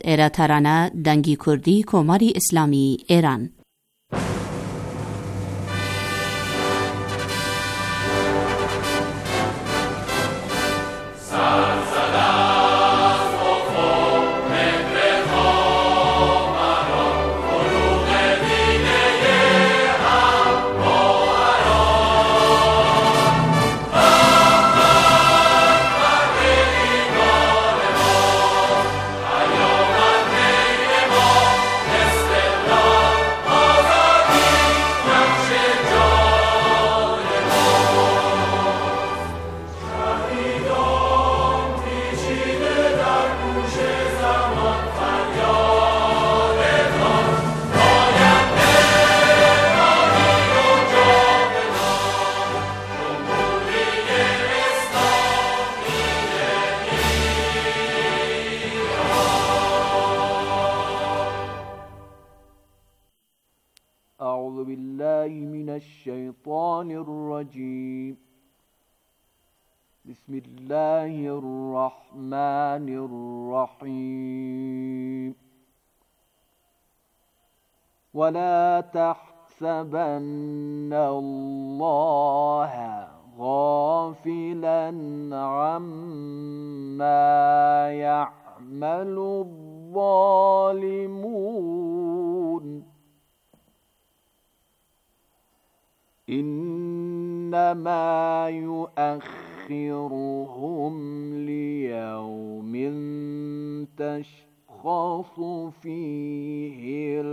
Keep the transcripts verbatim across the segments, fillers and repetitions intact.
ایراترانه دنگی کردی کماری اسلامی ایران. أعوذ بالله من الشيطان الرجيم. بسم الله الرحمن الرحيم. ولا تحسبن الله غافلا عما يعمل الظالمون إنما يؤخرهم ليوم تشخص فيه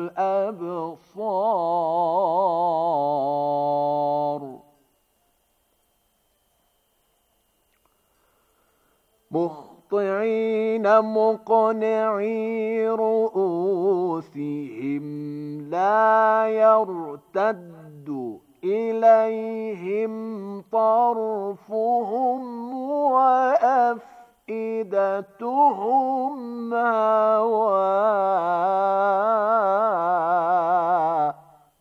الأبصار مهطعين مقنعي رؤوسهم لا يرتد إليهم طرفهم وأفئدتهم هواء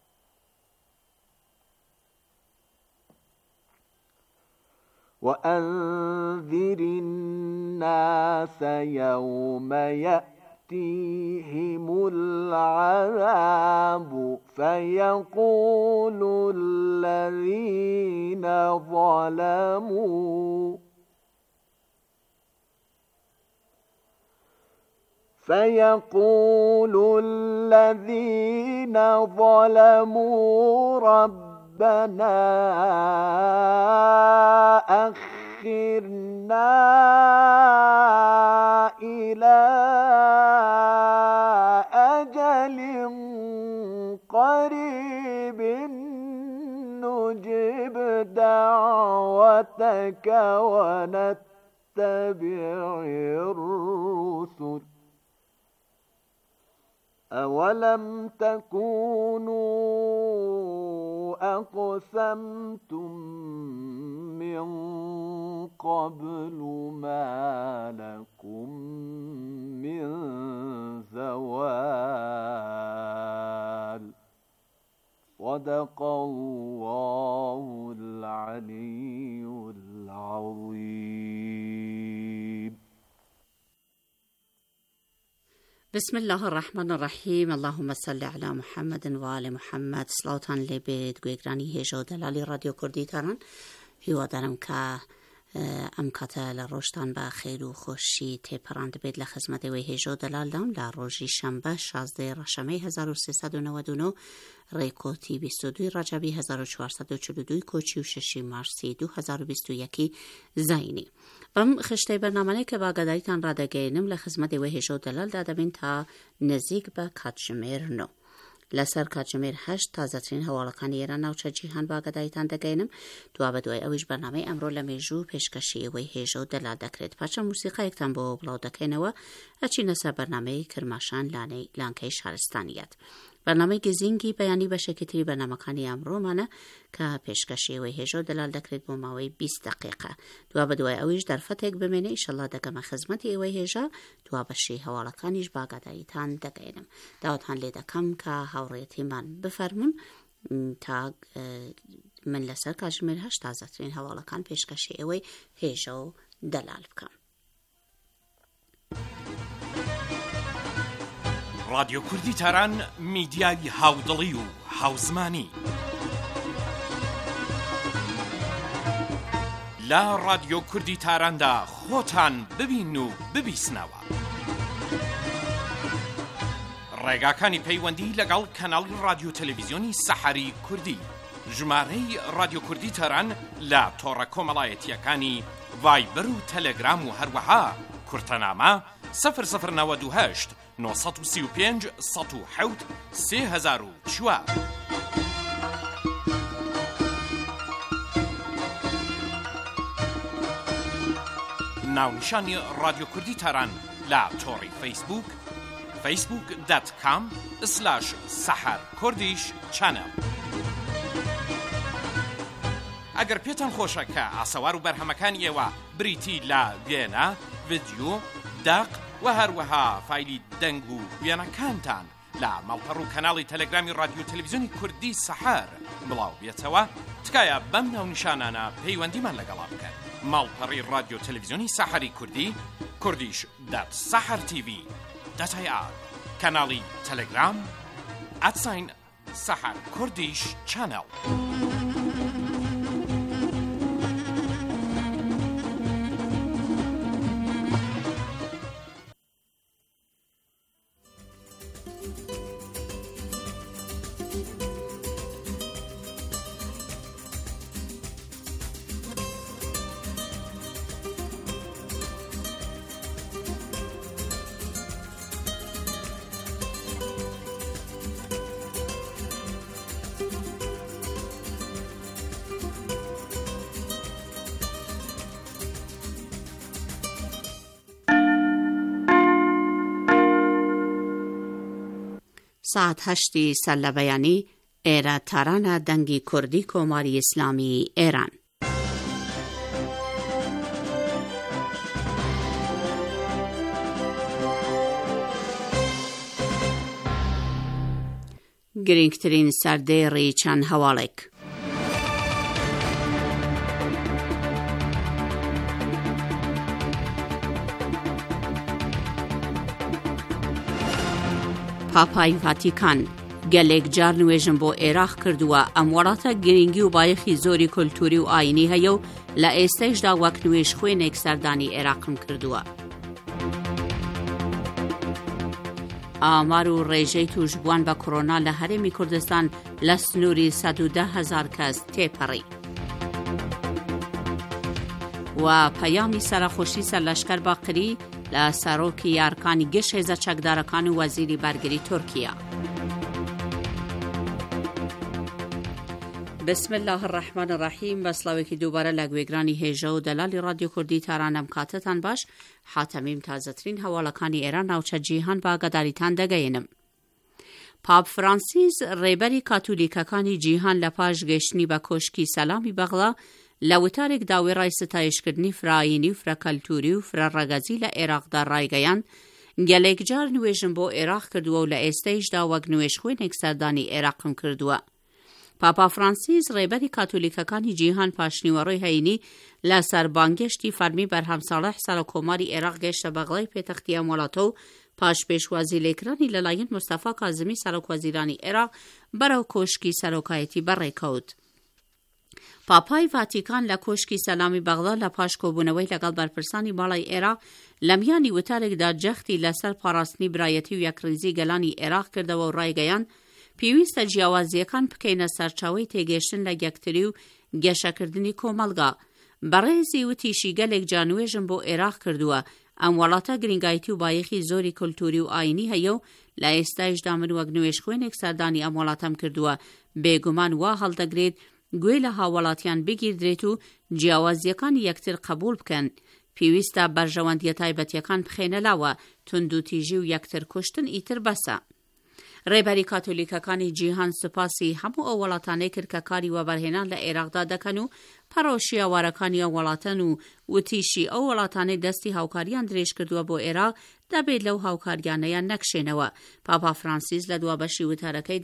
وأنذر الناس يوم يأتيهم العذاب فيقول الذين ظلموا فيقول الذين ظلموا ربنا أخرنا إلى أجل قريب نجب دعوتك ونتبع الرسل أولم تكونوا أقسمتم من قبل ما لكم من زوال صدق الله العلي العظيم. بسم الله الرحمن الرحیم. اللهم صل علی محمد و آل محمد. سلاوتان لبید گویگرانی هجا دلالی رادیو کردی تران هیوا دارم که امکاتا لروشتان با خیر و خوشی تپرند بید لخدمت و هجا دلال دام لروژی شنبه شازده رشمه هزار و سیصد و نود و نه ریکوتی بیست و دو رجبی هزار و چهارصد و چهل و دو کوچی و ششی مارسی دو هزار و بیست و یک زینی. بم خشته برنامه که با گدایتان را دگینم لخدمت و هجا دلال دادمین تا نزیک به کاتژمیر نو. لسر کاتژمیر هشت تازه ترین حوالکان ایران نوچه جیهان با گدایتان دگینم دو آبدوی اویش برنامه امرو لمیجو پیشکشی و هجا دلال دکرد پاچه موسیقی اکتن با بلاو دکینوا اچی نسا برنامه کرماشان لانه لانکه شهرستانیت. برنامه گزینگی بیانی باشه که تری برنامه کانی امرو منه که پیشکشی و هجا دلال دکرد با ماوی بیست دقیقه. دو آبدوی اویش در فتک بمینه ایشالله دگم خدمتی و هجا دو آبشی حوالکانیش با گدایتان دگینم. داوتان لیدکم که هوریتی من بفرمون تا من لسر کاتژمیر هشت تازه ترین حوالکان پیشکشی و هجا دلال بکن. رادیۆ کوردی تاران میدیای هاودڵی و هاوزمانی لە رادیۆ کوردی تاراندا خۆتان ببین و ببیسنەوە. ڕێگاکانی پەیوەندی لەگەڵ کەناڵی رادیۆ تەلەڤیزیۆنی سەحەری کوردی، ژمارەی رادیۆ کوردی تاران لە تۆڕە کۆمەڵایەتیەکانی ڤایبەر و تەلەگرام و هەروەها کورتەنامە سەفر سەفر نەوەد و هەشت نۆ سەد و سی و پێنج سەد و حەوت سێ هەزار و چوار. ناونیشانی رادیۆ کوردی تاران لە تۆڕی فەیسبوک فەیسبوک دات کام سلاش سەحەر کوردیش چەنەڵ. ئەگەر پێتان خۆشە کە ئاسەوار و بەرهەمەکانی ئێوە بریتی لە وێنە، ڤیدیۆ، داق و هەروەها فایلی دەنگ و وێنەکانتان لە ماڵپەڕ و کەناڵی تەلەگرامی رادیۆ تەلەڤیزیۆنی کوردی سەحەر بڵاو بێتەوە، تکایە بەم ناونیشانانە پەیوەندیمان لەگەڵا بکەن. ماڵپەڕی رادیۆ تەلەڤیزیۆنی سەحەری کوردی، کوردیش دات سەحەر تیڤی دات ئای ئار، کەناڵی تەلەگرام ئەتساین سەحەر کوردیش چەنەڵ. ساعت هەشتی سەر لە بەیانی ئێرە تارانە دەنگی کوردی کۆماری ئیسلامی ئێران. گرنگترین سەردێڕی چەند هەواڵێک. پاپای ڤاتیکان گەلێک جار نوێژم بۆ عێراق کردووە. ئەم وڵاتە گرنگی و بایەخی زۆری کولتوری و ئاینی هەیە و لە ئێستەیشدا وەک نوێژ خوێنێک سەردانی عێراقم کردووە. ئامار و ڕێژەی توشبووان بە کۆڕۆنا لە هەرێمی کوردستان لە سنووری سەد و دە هەزار کەس تێپەڕی. و پەیامی سەرخۆشی سەرلەشکەر باقری لە سەرۆکی یارکانی گشت هێزە چەکدارەکان و وەزیری بەرگری تورکیا. بسم الله الرحمن الرحیم. بەسڵاوێکی دووبارە لە گوێگرانی هێژە و دەلالی رادیۆ کوردی تارانەم کاتتان باش. حاتەمیم تازەترین هەواڵەکانی ئێران ناوچە جیهان بە ئاگاداریتان دەگەێنم. پاپ فرانسیس ڕێبەری کاتولیکەکانی جیهان لە پاش گەیشتنی بە کۆشکی سەلامی بەغڵا لە وتارێک داوێڕای ستایشکردنی فرایینی و فرەکەلتوری و فرەڕەگەزی لە عێراقدا ڕایگەیان گەلێک جار نوێژم بۆ عێراق کردووە و لە ئێستەیشدا وەک نوێژ خوێنێک سەردانی عێراقم کردووە. پاپا فرانسیس ڕێبەری کاتولیکەکانی جیهان پاشنیوەڕۆی هەینی لە سەربانگەشتی فەرمی بەرهەم ساڵح سەرۆکۆماری عێراق گەیشتە بەغڵای پێتەختی ئەم وڵاتە و پاش پێشوازی لێکرانی لەلایەن مستەفا کازمی سەرۆکوەزیرانی عێراق بەرەو کۆشکی سەرۆکایەتی بەڕێکەوت. پاپای ڤاتیکان لە کۆشکی سەلامی بەغڵا لە پاش کۆبوونەوەی لەگەڵ بەرپرسانی باڵای عێراق لە میانی وتارێکدا جەختی لەسەر پاراستنی برایەتی و یەکڕێزی گەلانی عێراق کردەوە و ڕایگەیان پێویستە جیاوازیەکان بکەینە سەرچاوەی تێگەشتن لە یەکتری و گەشەکردنی کۆمەڵگا. بەڕێزی وتیشی گەلێک جانوێژم بۆ عێراق کردووە. ئەم وڵاتە گرنگایەتی و بایەخی زۆری کولتوری و ئاینی هەیە و لە ئێستایشدا من وەک نوێژ خوێنێک سەردانی ئەم وڵاتەم کردووە. بێگومان وا هەڵدەگرێت گوێ لە هاوڵاتیان بگیردرێت و جیاوازیەکانی یەکتر قبول بکەن. پێویستە بەرژەوەندیە تایبەتیەکان بخێنە لاوە. توندوتیژی و یەکتر کوشتن ئیتر بەسە. ڕێبەری کاتۆلیکەکانی جیهان سوپاسی هەموو ئەو وڵاتانەی کرد کە کاری وەبەرهێنان لە عێراقدا دەکەن و پەرۆشیاوارەکانی ئەو وڵاتەن و وتیشی ئەو وڵاتانەی دەستی هاوکاریان درێژ کردووە بۆ عێراق دەبێت لەو هاوکاریانەیان نەکشێنەوە. پاپا فرانسیس لە دوابەشی وتارەکەیدا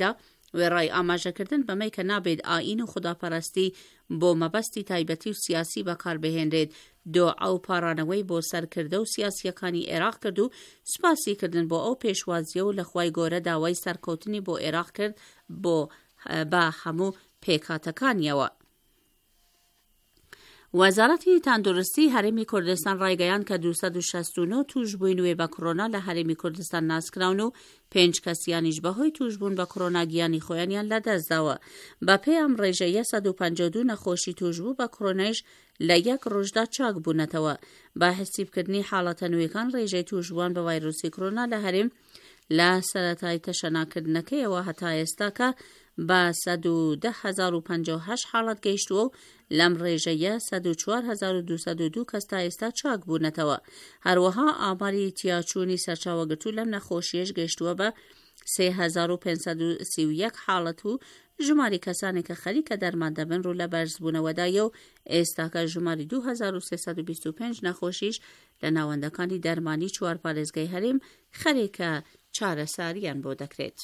وێڕای ئاماژەکردن بەمەی کە نابێت ئاین و خوداپەرستی بۆ مەبەستی تایبەتی و سیاسی بەکاربهێنرێت دۆعا و پارانەوەی بۆ سەرکردە و سیاسیەکانی عێراق کرد و سپاسی کردن بۆ ئەو پێشوازیە و لە خوای گەورە داوای سەرکەوتنی بۆ عێراق کرد بۆ بە هەموو پێکهاتەکانیەوە. وەزارەتی تەندروستی هەرێمی کوردستان ڕایگەیاند کە دووسەد و شەست و نۆ توشبووی نوێ بە کۆرۆنا لە هەرێمی کوردستان ناسکراون و پێنج کەسیانیش بەهۆی توشبوون بە کۆرۆنا گیانی خۆیانیان لەدەستداوە. بەپێی ئەم ڕێژەیە سەد و پەنجا و دوو نەخۆشی توشبوو بە کۆرۆنایش لە یەک ڕۆژدا چاک بوونەتەوە. بە حسیبکردنی حاڵەتە نوێیەکان ڕێژەی توشبووان بە ڤایرۆسی کۆرۆنا لە هەرێم لە سەرەتای تەشەناکردنەکەیەوە هەتا ئێستا کە بە سەد و دە هەزار و پەنجا و هەشت حاڵەت گەیشتووە و لەم ڕێژەیە سەد و چوار هەزار و دووسەد و دوو کەس تا ئێستا چاک بوونەتەوە. هەروەها ئاماری تیاچوونی سەرچاوەگرتوو لەم نەخۆشیەش گەیشتووە بە سێ هەزار و پێنج سەد و سی و یەک حاڵەت و ژماری کەسانی کە خەریکە دەرمان دەبن ڕوو لە بەرزبوونەوەدایە و ئێستاکە ژماری دوو هەزار و سێسەد و بیست و پێنج نەخۆشیش لە ناوەندەکانی دەرمانی چوار پارێزگای هەرێم خەریکە چارەساریان بۆ دەکرێت.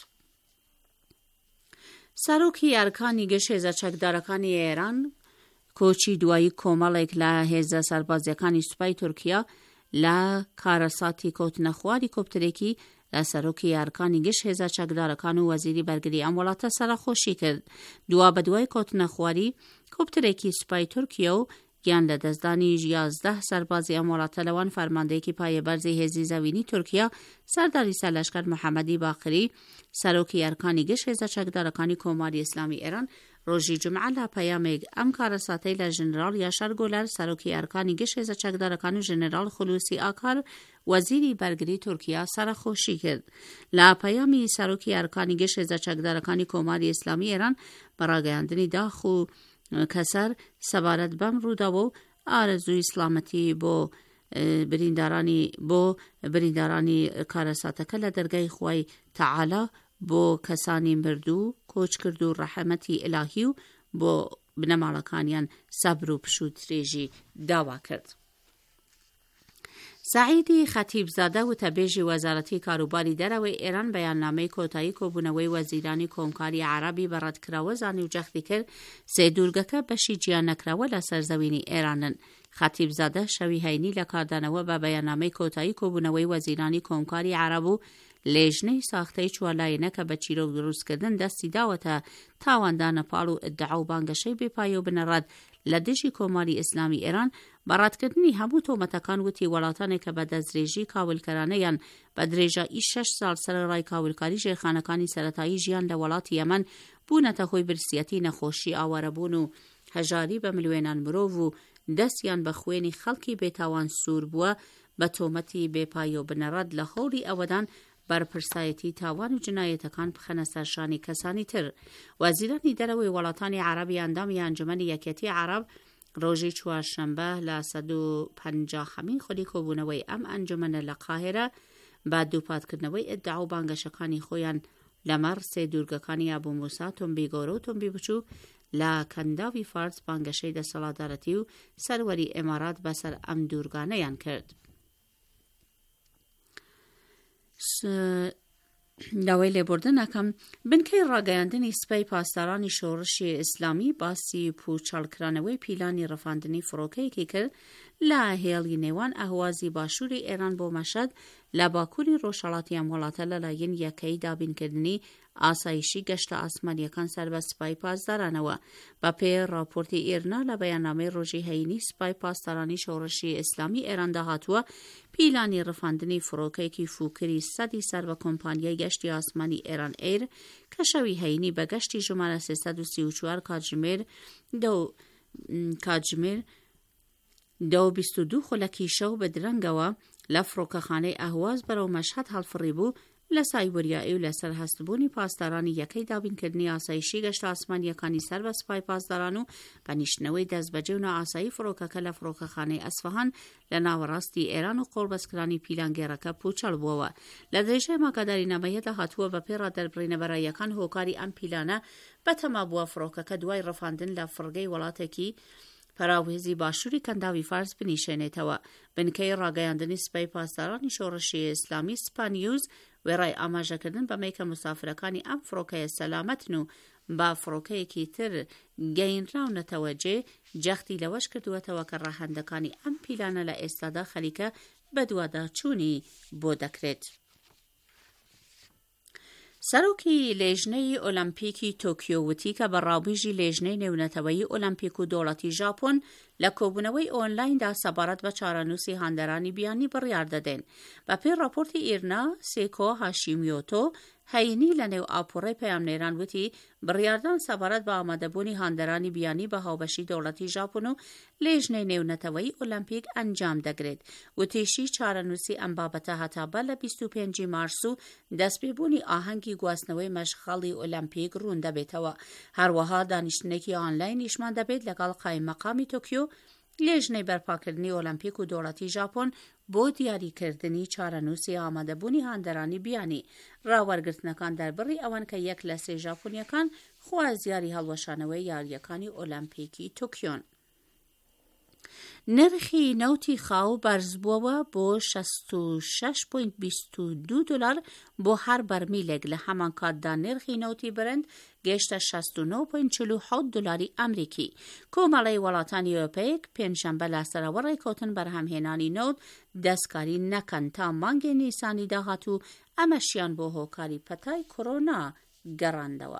سەرۆکی ئەرکانی گشت هێزە چەکدارەکانی ئێران کۆچی دوایی کۆمەڵێک لە هێزە سەربازیەکانی سوپای تورکیا لە کارەساتی کەوتنە خواری کۆپترێکی لە سەرۆکی ئەرکانی گشت هێزە چەکدارەکان و وەزیری بەرگری ئەم وڵاتە سەرخۆشی کرد. دوا بە دوای کەوتنە خواری کۆپترێکی سوپای تورکیا و گیان لە دەستدانی یازدە سەربازی ئەم وڵاتە لەوان فەرماندەیەکی پایەبەرزی هێزی زەوینی تورکیا سەرداری سەرلەشکەر محەممەدی باقری سەرۆکی ئەرکانی گشت هێزە چەکدارەکانی کۆماری ئیسلامی ئێران ڕۆژی جمعە لە پەیامێک ئەم کارەساتەی لە ژنرال یاشار گۆلەر سەرۆکی ئەرکانی گشت هێزە چەکدارەکان و ژنرال خولوسی ئاکار وەزیری بەرگری تورکیا سەرخۆشی کرد. لە پەیامی سەرۆکی ئەرکانی گشت هێزە چەکدارەکانی کۆماری ئیسلامی ئێران بە ڕاگەیاندنی داخ و کەسەر سەبارەت بەم ڕووداوە و ئارەزووی سلامەتی بۆ بریندارانی بۆ بریندارانی کارەساتەکە لە دەرگای خوای تەعالا بۆ کەسانی مردوو کۆچ کرد و ڕەحەمەتی ئیلاهی و بۆ بنەماڵەکانیان سەبر و پشووترێژی داوا کرد. سعیدی خەتیبزادە وتەبێژی وەزارەتی کاروباری دەرەوەی ئێران بەیاننامەی کۆتایی کۆبوونەوەی وەزیرانی کۆمکاری عەرەبی بەڕەتکراوە زانی و جەختی کرد سێ دوورگەکە بەشی گیان نەکراوە لە سەرزەوینی ئێرانن. خەتیبزادە شەوی هەینی لە کاردانەوە بە بەیاننامەی کۆتایی کۆبوونەوەی وەزیرانی کۆمکاری عەرەب و لێژنەی ساختەی چوارلایەنەکە بە چیرۆک دروستکردن دەستی داوەتە تاواندا نەپاڵ و ئیدعا و بانگەشەی بێپایە و بنەڕەت لە دژی کۆماری ئیسلامی ئێران بەڕاتکردنی هەموو تۆمەتەکان وتی وڵاتانێک کە بە دەستدرێژی کاولکەرانەیان بە درێژایی شەش ساڵ سەرەڕای کاولکاری ژێرخانەکانی سەرەتایی ژیان لە وڵاتی یەمەن بوونەتە هۆی برسیەتی نەخۆشی ئاوارەبوون و هەژاری بە ملیۆنان مرۆڤ و دەستیان بە خوێنی خەڵکی بێتاوان سوور بووە بە تۆمەتی بێپایە و بنەڕەت لە هەوڵی ئەوەدان بەرپرسایەتی تاوان و جنایەتەکان بخەنە سەرشانی کەسانی تر. وەزیرانی دەرەوەی وڵاتانی عەرەبی ئەندامی ئەنجومەنی یەکێتی عەرەب ڕۆژی چوارشەمبە لە سەد و پەنجاهەمین خودی کۆبوونەوەی ئەم ئەنجومەنە لە قاهێرە بە دووپاتکردنەوەی ئیدعا و بانگەشەکانی خۆیان لەمەڕ سێ دوورگەکانی ئابوو موسا، تۆمبی گەورە و تۆمبی بچوو لە کەنداوی فارس بانگەشەی دەسەڵاتدارەتی و سەروەری ئێمارات بەسەر ئەم دوورگانەیان کرد. داوای لێبوردنەکەم بنکەی ڕاگەیاندنی سپەی پاسدارانی شۆڕشی ئیسلامی باسی پوچەڵکرانەوەی پیلانی ڕەفاندنی فڕۆکەیەکی کرد لە هێڵی نێوان ئەهوازی باشووری ئێران بۆ مەشەد لە باکووری ڕۆژهەڵاتی ئەم وڵاتە لەلایەن یەکەی دابینکردنی ئاسایشی گەشتە ئاسمانیەکان سەر بە سپای پاسدارانەوە. بە پێی راپۆرتی ئێرنا لە بەیاننامەی ڕۆژی هەینی سپای پاسدارانی شۆڕشی ئیسلامی ئێراندا هاتووە پیلانی ڕەفاندنی فڕۆکەیەکی فوکری سەدی سەر بە کۆمپانیای گەشتی ئاسمانی ئێران ئەیر کە شەوی هەینی بە گەشتی ژمارە سێسەد و سی و چوار کاتژمێر دە کاتژمێر دە و بیست و دوو خولەکی شەو بە درەنگەوە لە فڕۆکەخانەی ئەهواز بەرەو مەشهەد هەڵفڕی بوو لە سایبریایی و لەسەر هەستبوونی پاسدارانی یەکەی دابینکردنی ئاسایشی گەشتە ئاسمانیەکانی سەر بە سپای پاسداران و بەنیشتنەوەی دەستبەجێ و نائاسایی فڕۆکەکە لە فڕۆکەخانەی ئەسفەهان لە ناوەڕاستی ئێران و قۆڵبەستکرانی پیلانگێڕەکە پوچەڵ بووەوە. لە درێژەی ماگادارینامەیەدا هاتووە بە پێی ڕادەربڕینە بەرایەکان هۆکاری ئەم پیلانە بەتەما بووە فڕۆکەکە دوای ڕەفاندن لە فڕگەی وڵاتێکی پەراوێزی باشووری کەنداوی فارس بنیشێنێتەوە. بنکەی ڕاگەیاندنی سپای پاسدارانی شۆڕشی ئیسلامی سپانیوز وێڕای ئاماژەکردن بەمەی کە مسافرەکانی ئەم فڕۆکەیە سەلامەتن و با فڕۆکەیەکی تر گەیەنراونەتەوە جێ جەختی لەوەش کردووەتەوە کە ڕاهەندەکانی ئەم پیلانە لە ئێستادا خەریکە بە دوواداچوونی بۆ دەکرێت. سەرۆکی لێژنەی ئۆلەمپیکی تۆکیۆ وتی کە بەڕاوبژی لێژنەی نێونەتەوەیی ئۆلەمپیک و دەوڵەتی ژاپۆن لە کۆبوونەوەی ئۆنلایندا سەبارەت بە چارەنووسی هاندەرانی بیانی بڕیار دەدەن. بە پێی راپۆرتی ئیرنا، سێکۆ هاشیمیۆتۆ هەینی لە نێو ئاپۆڕەی پەیامنێران وتی بڕیاردان سەبارەت بە ئامادەبوونی هاندەرانی بیانی بە هاوبەشی دەوڵەتی ژاپۆن و لێژنەی نێونەتەوەیی ئۆلەمپیک ئەنجام دەگرێت. وتیشی چارەنووسی ئەم بابەتە هەتا بە لە بیست و پێنجی مارس و دەستپێبوونی ئاهەنگی گواستنەوەی مەشغەڵی ئۆلەمپیک ڕوون دەبێتەوە. هەروەها دانیشتنێکی ئۆنلاینیشمان دەبێت لەگەڵ قایمەقامی تۆکیۆ لێژنەی بەرپاکردنی ئۆلەمپیک و دەوڵەتی ژاپۆن بۆ دیاریکردنی چارەنووسی ئامادەبوونی هاندەرانی بیانی. ڕاوەرگرتنەکان دەربڕی ئەوەن کە یەک لە سێ ژاپۆنیەکان خوازیاری هەڵوەشانەوەی یاریەکانی ئۆلەمپیکی تۆکیۆن. نرخی نەوتی خاو بەرزبووەوە بۆ شەست و شەش پۆینت بیست و دوو دلار بۆ هەر بەرمیلێک. لە هەمان کاتدا نرخی نەوتی برند گەیشتە شەست و نۆ پۆینت چل و حەوت دلاری ئەمریکی. کۆمەڵی وڵاتانی ئەوروپیک پێنجشەمبە لە سەرەوە ڕێککەوتن بەرهەمهێنانی نەوت دەستکاری نەکەن تا مانگی نیسانی داهاتوو، ئەمەشیان بۆ هۆکاری پەتای کۆڕۆنا گەڕاندەوە.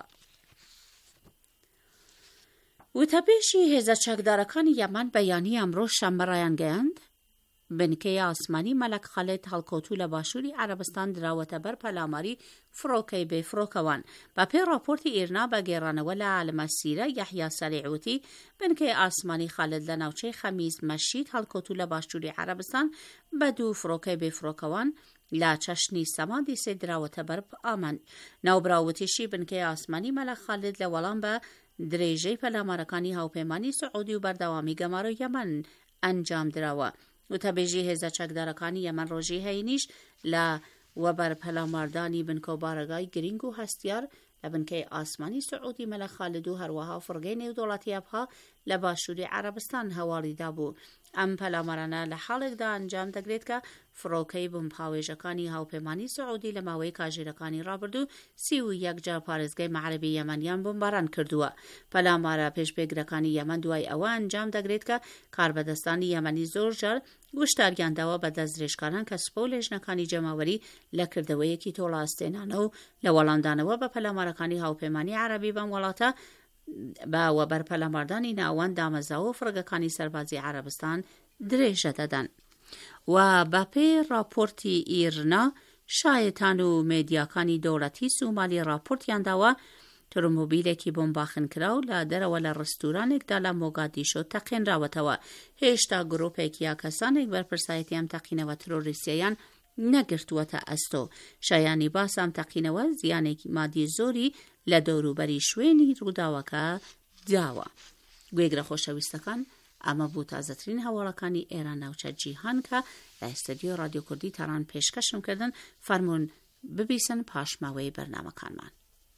وتەبێژی هێزە چەکدارەکانی یەمان بەیانی ئەمڕۆ شەممە ڕایان گەیاند بنکەی ئاسمانی مەلەک خەلێد هەڵکەوتوو لە باشووری عەرەبستان دراوەتە بەر پەلاماری فڕۆکەی بێفرۆکەوان. بە پێی راپۆرتی ئیرنا بە گێڕانەوە لە عالمەسیرە یەحیا سەریعوتی بنکەی ئاسمانی خەلێد لە ناوچەی خەمیس مەشید هەڵکەوتوو لە باشووری عەرەبستان بە دوو فڕۆکەی بێفرۆکەوان لە چەشنی سەمادی سێ دراوەتە بەر ئامان. ناوبراوتیشی بنکەی ئاسمانی مەلەک خەلێد لە وەڵام بە درێژەی پەلامارەکانی هاوپەیمانی سعودی و بەردەوامی گەمارە و یەمەن ئەنجام دراوە. وتەبێژی هێزە چەکدارەکانی یەمەن ڕۆژی هەینیش لە وەبەر پەلاماردانی بنکە و بارەگای گرنگ و هەستیار لە بنکەی ئاسمانی سعودی مەلەک خەلێد و هەروەها فڕگەی نێودوڵەتی ئەبها لە باشووری عەرەبستان هەواڵیدا بوو. ئەم پەلامارانە لە حاڵێکدا ئەنجام دەگرێت کە فڕۆکەی بمپاوێژەکانی هاوپەیمانی سعودی لە ماوەی کاژێرەکانی ڕابردوو سی و یەک جار پارێزگای مەعرەبی یەمەنیان بۆمباران کردووە. پەلامارە پێشبێگرەکانی یەمەن دوای ئەوە ئەنجام دەگرێت کە کاربەدەستانی یەمەنی زۆر جار گوشتاریانداوە بە دەستدرێژکاران کە سپە و لێژنەکانی جەماوەری لە کردەوەیەکی تۆڵاستێنانە و لە وەڵامدانەوە بە پەلامارەکانی هاوپەیمانی عەرەبی بەم وڵاتە باوە بەر پەلاماردانی ناوان دامەزاوە و فڕگەکانی سەربازی عەرەبستان درێژە دەدەن. و بە پێی راپۆرتی ئیرنا شایەتان و مێدیاکانی دەوڵەتی سومالی راپۆرتیانداوە تۆمۆبیلێکی بۆمباخن کراو لە دەرەوە لە ڕستورانێکدا لە مۆگادیشۆ تەقێنراوەتەوە. هێشتا گرۆپێک یا کەسانێک بەرپرسایەتی ئەم تەقینەوە ترۆریستیەیان نەگرتووەتە ئەستۆ. شایانی باس ئەم تەقینەوە زیانێکی مادی زۆری لە دەوروبەری شوێنی ڕووداوەکە داوە. گوێگرە خۆشەویستەکان، ئەمە بوو تازەترین هەواڵەکانی ئێران ناوچە جیهان کە لە ئێستدیۆ رادیۆ کوردی تەران پێشکەشم کردن. فەرمونون ببیسن پاشماوەی بەرنامەکانمان.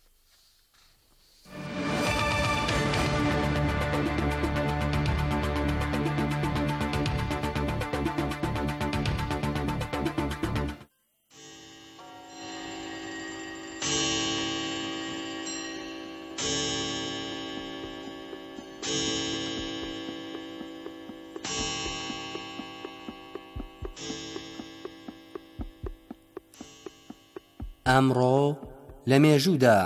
ئەمڕۆ لە مێژوودا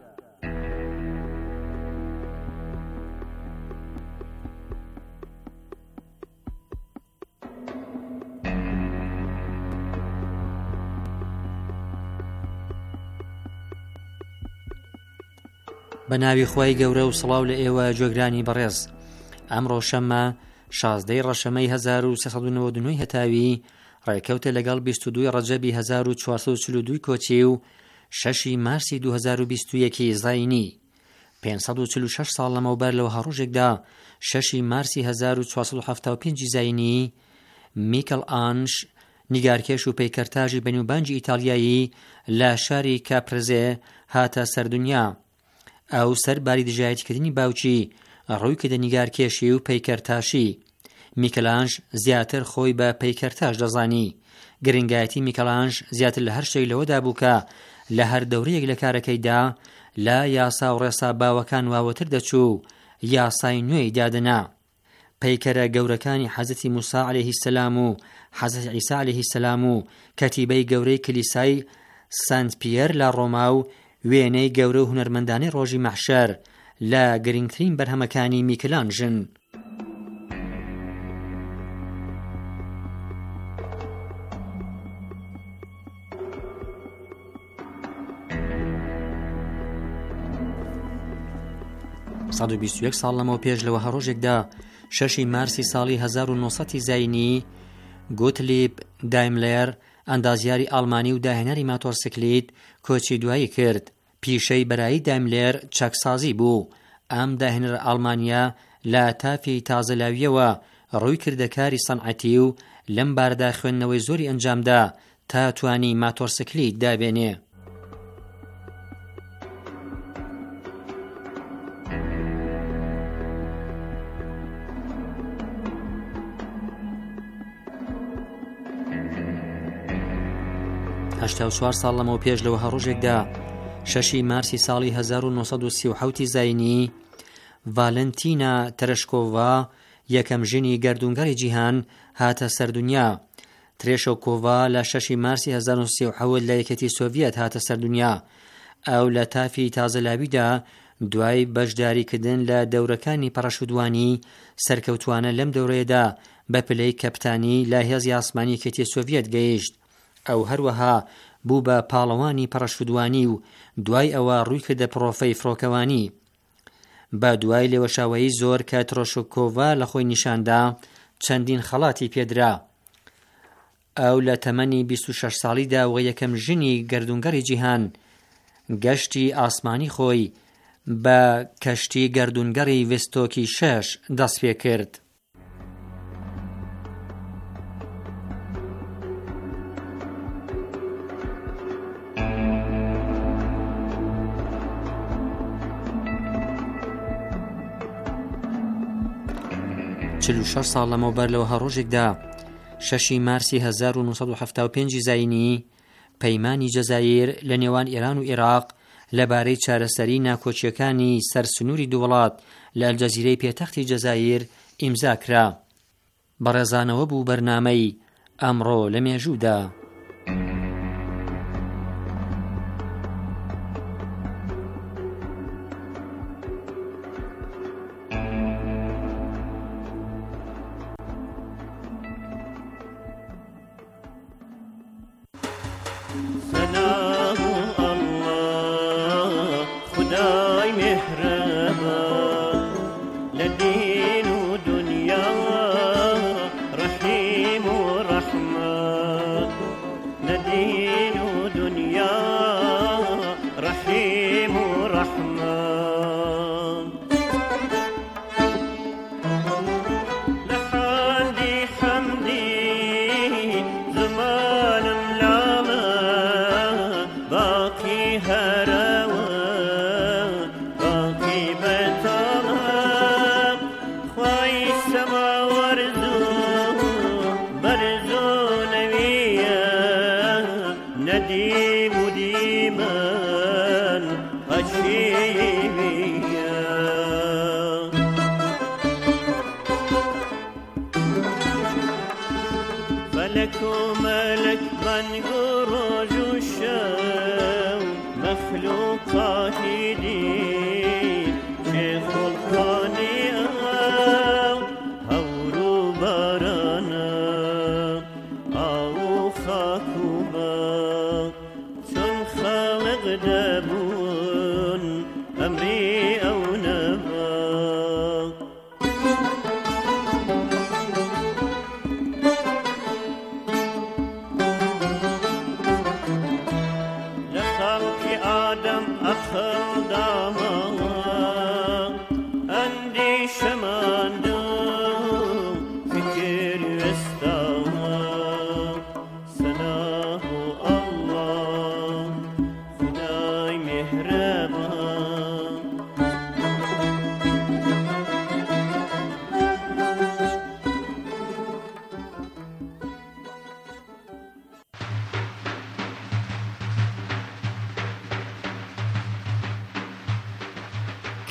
بە ناوی خۆی گەورە و سڵاو لە ئێوە جۆگرانی بەڕێز. ئەمڕۆ شەممە شازدەی ڕەشەمەی هەزار و سێسەد و نەوەت و نۆ هەتاوی ڕێکەوتە لەگەڵ بیست و دوو ڕەجەبی هەزار و چوارسەد و چل و دوو کۆچی و شەشی مارسی دوو هەزار و بیست و یەکی زاینی. پێنجسەد و چل و شەش ساڵ لەمەوبەر لەوە هەڕۆژێکدا شەشی مارسی هەزار و چوارسەد و هەفتاد و پێنج زاینی میکل ئانش نیگارکێش و پەیکەرتاژی بەنیوبانجی ئیتالیایی لە شاری کاپرزێ هاتە سەردونیا. ئەو سەرباری دژایەتیکردنی باوکی ڕووی کردە نیگارکێشی و پەیکەرتاشی. میکەلانژ زیاتر خۆی بە پەیکەرتاش دەزانی. گرنگایەتی میکەلانژ زیاتر لە هەر شتێک لەوەدا بوو کە لە هەر دەورەیەک لە کارەکەیدا لە یاسا و ڕێسا باوەکان واوەتر دەچوو یاسای نوێی دادنا. پەیکەرە گەورەکانی حەزەتی موسا عەلەیهی سەلام و حەزەتی عیسا عەلەیهی سەلام و کەتیبەی گەورەی کلیسای سانت پیەر لە ڕۆما و وێنەی گەورە و هونەرمەندانەی ڕۆژی مەحشەر لە گرنگترین بەرهەمەکانی میکەلانژن. سەد و بیست و یەک ساڵ لەمەوە پێش لەوە هەڕۆژێکدا شەشی مارسی ساڵی هەزار و نۆسەد زاینی گۆتلیب دایملێر ئەندازیاری ئەڵمانی و داهێنەری ماتۆرسکلیت کۆچی دوایی کرد. پیشەی بەرایی دایملێر چەکسازی بوو. ئەم داهێنەرە ئەڵمانیا لە تافی تازەلاویەوە ڕووی کردە کاری سەنعەتی و لەم باردا خوێندنەوەی زۆری ئەنجامدا تا توانی ماتۆرسکلیت دابێنێ. هەشتا و چوار ساڵ لەمەوە پێش لەوە هەڕۆژێکدا شەشی مارسی ساڵی هەزار و نۆسەد و سی و حەوت زاینی ڤالنتینە تەرەشکۆڤا یەکەم ژنی گەردونگەری جیهان هاتە سەردونیا. ترێشۆکۆڤا لە شەشی مارسی هەزار و سی و حەوت لە یەکەتی سۆڤیەت هاتە سەردونیا. ئەو لە تافی تازەلاویدا دوای بەشداریکردن لە دەورەکانی پەڕەشودوانی سەرکەوتوانە لەم دەورەیەدا بە پلەی کەپتانی لە هێزی ئاسمانی یەکەتی سۆڤیەت گەیشت. ئەو هەروەها بوو بە پاڵەوانی پەڕەشودوانی و دوای ئەوە ڕووی کردە پرۆفەی فڕۆکەوانی. بە دوای لێوەشاوەیی زۆر کە ترۆشکۆڤا لە خۆی نیشاندا چەندین خەڵاتی پێدرا. ئەو لە تەمەنی بیست و شەش ساڵیدا و یەکەم ژنی گەردونگەری جیهان گەشتی ئاسمانی خۆی بە کەشتی گەردونگەری ڤستۆکی شەش دەست پێ کرد. چل و شەش ساڵ لەمەوبەر لەوە هەڕۆژێکدا شەشی مارسی هەزار و نۆسەد و هەفتا و پێنج زاینی پەیمانی جەزایر لە نێوان ئێران و عێراق لەبارەی چارەسەری ناکۆچیەکانی سەرسنووری دوو وڵات لە ئەلجەزیرەی پێتەختی جەزایر ئیمزا کرا. بەڕێزانەوە بوو بەرنامەی ئەمڕۆ لە مێژوودا.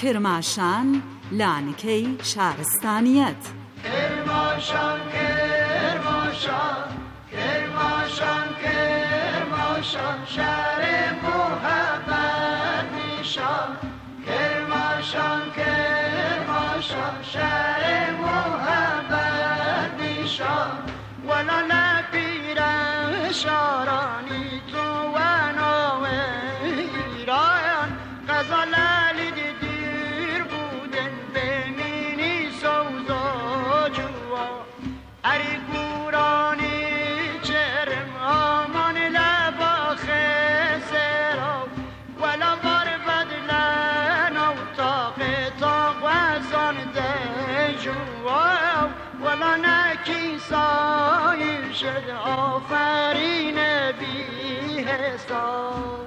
کرماشان لانکەی شارستانیەت کرماشان کرماشان کرماشان کرماشان شهر محبت نیشان کرماشان کرماشان شهر محبت نیشان ولا نپیرن شارانی تو و نام ایران غزالی دیر بودن بمینی سوزا جوا اری گورانی چرم آمان لبا خسرا ولا بار بدلن او تاق تاق وزان دجوا ولا نکی سایی شد آفرین بی حساب.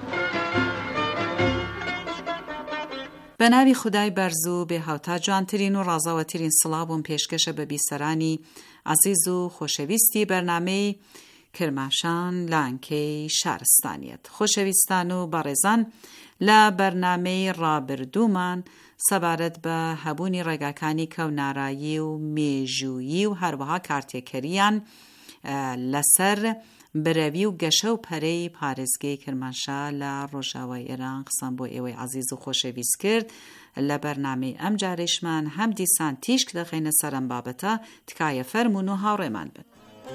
بە ناوی خودای بەرزوو بێ هاوتا جوانترین و ڕازاوەترین سڵاو و پێشکەشە بە بیسەرانی عەزیز و خۆشەویستی بەرنامەی کرماشان لانکەی شارستانیەت. خۆشەویستان و بەڕێزان، لە بەرنامەی ڕابردوومان سەبارەت بە هەبوونی ڕێگاکانی کەونارایی و مێژوویی و هەروەها کارتێکەریان لەسەر برەوی و گەشە و پەرەی پارێزگای کرماشان لە ڕۆژاوای ئێران قسەم بۆ ئێوەی عەزیز و خۆشەویست کرد. لە بەرنامەی ئەم جارێشمان هەم دیسان تیشک دەخینە سەر ئەم بابەتە، تکایە فەرموون و هاوڕێمان بن.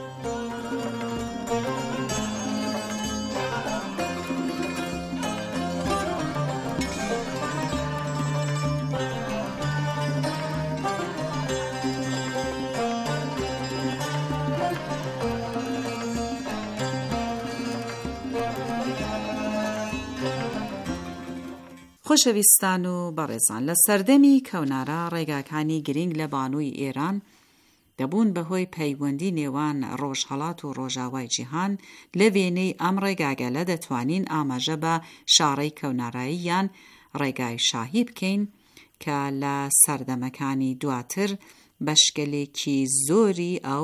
خۆشەویستان و بەڕێزان، لە سەردەمی کەونارا ڕێگاکانی گرنگ لە بانووی ئێران دەبوون بەهۆی پەیوەندی نێوان ڕۆژهەڵات و ڕۆژاوای جیهان. لە وێنەی ئەم ڕێگاگەلە دەتوانین ئاماژە بە شاڕەی کەونارایی یان ڕێگای شاهی بکەین کە لە سەردەمەکانی دواتر بەشکەلێکی زۆری ئەو